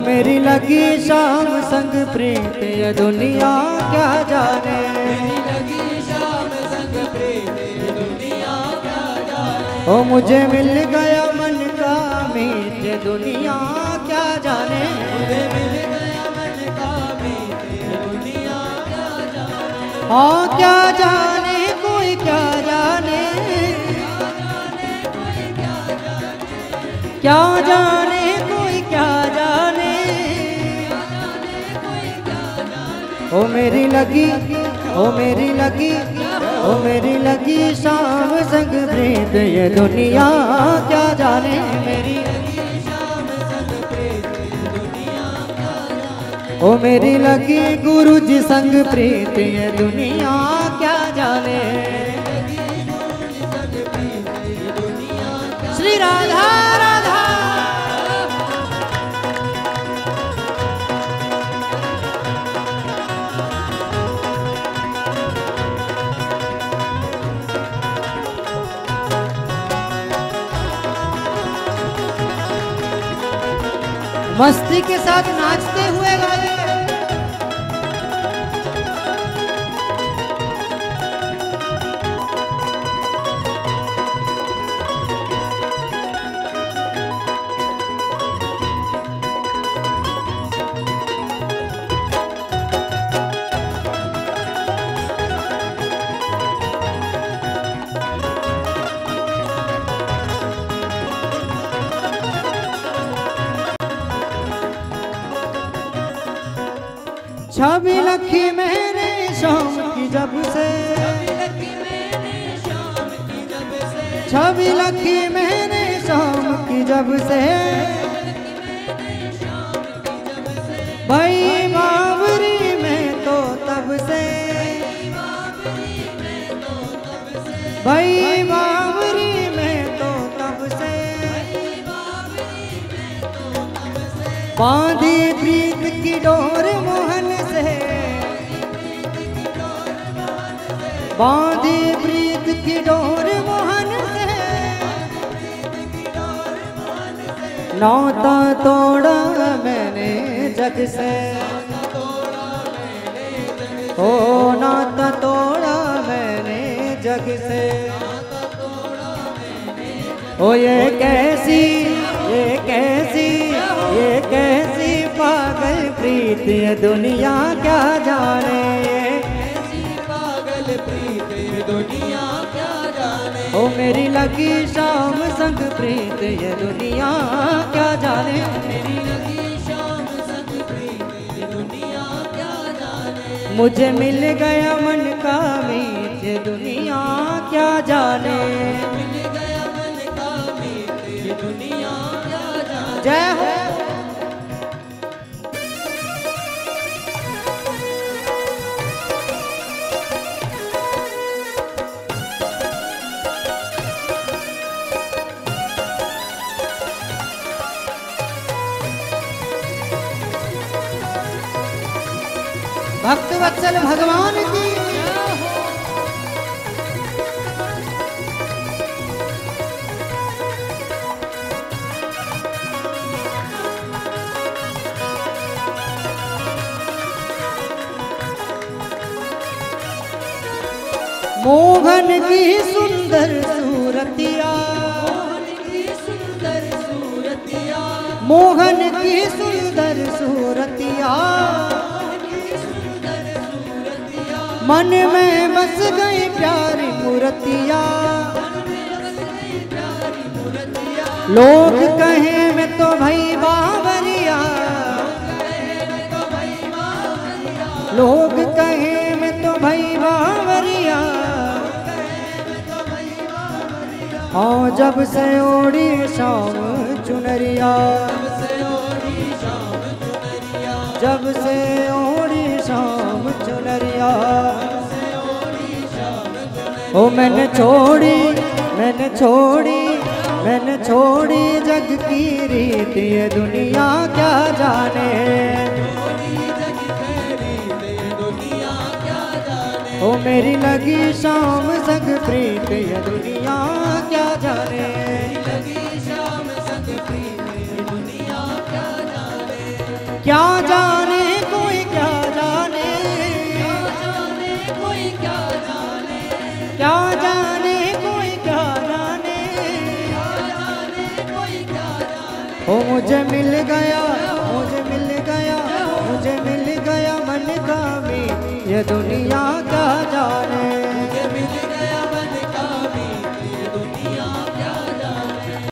मेरी लगी शाम संग प्रीत ये दुनिया क्या जाने। मेरी लगी शाम संग प्रीत ये दुनिया क्या जाने। ओ मुझे मिल गया मन का मीत ये दुनिया क्या जाने। मुझे मिल गया मन का मीत ये दुनिया क्या जाने। हाँ क्या जाने कोई क्या जाने। क्या जाने कोई क्या जाने। ओ मेरी लगी ओ मेरी लगी ओ मेरी लगी शाम संग प्रीत ये दुनिया क्या जाने। मेरी लगी शाम संग प्रीत ये दुनिया क्या जाने। ओ मेरी लगी गुरु जी संग प्रीत ये दुनिया क्या जाने। श्री राधा राधा। मस्ती के साथ नाचते हुए गाते। छवि लखी मैंने शाम की जब से। छवि लखी मैंने शाम की जब से। भाई बावरी में तो तब से। भाई बावरी में तो तब से। बांधी प्रीत की डोर मोहन से। बांधी प्रीत की डोर मोहन से। नाता तोड़ा मैंने जग से। ओ नाता तोड़ा मैंने जग से। ओ ये कैसी पागल प्रीत ये दुनिया क्या जाने। पागल प्रीत ये दुनिया क्या जाने। ओ मेरी लगी शाम संग प्रीत ये दुनिया क्या जाने। मेरी लगी शाम संग प्रीत ये दुनिया क्या जाने। मुझे मिल गया मन का मीत ये दुनिया क्या जाने। मिल गया मन का मीत ये दुनिया क्या जाने। जय हो। भक्त वत्सल भगवान की। मोहन की सुंदर सूरतिया। मोहन की सुंदर सूरतिया। मन में बस गई प्यारी मूर्तिया। लोग कहे मैं तो भाई बावरिया। लोग कहे मैं तो भाई बावरिया। हाँ जब से ओढ़ी शाम चुनरिया। जब से ओढ़ी शाम चुनरिया। ओ मैंने छोड़ी जग की रीत ये दुनिया क्या जाने। ओ मेरी लगी शाम संग प्रीत ये दुनिया क्या जाने। लगी शाम संग प्रीत ये दुनिया क्या जाने। क्या जाने कोई क्या जाने, कोई क्या जाने, क्या जाने कोई क्या जाने, कोई क्या जाने। ओ मुझे मिल गया, मुझे मिल गया, मुझे मिल गया मन का मीत, ये दुनिया क्या जाने। मुझे मिल गया मन का मीत,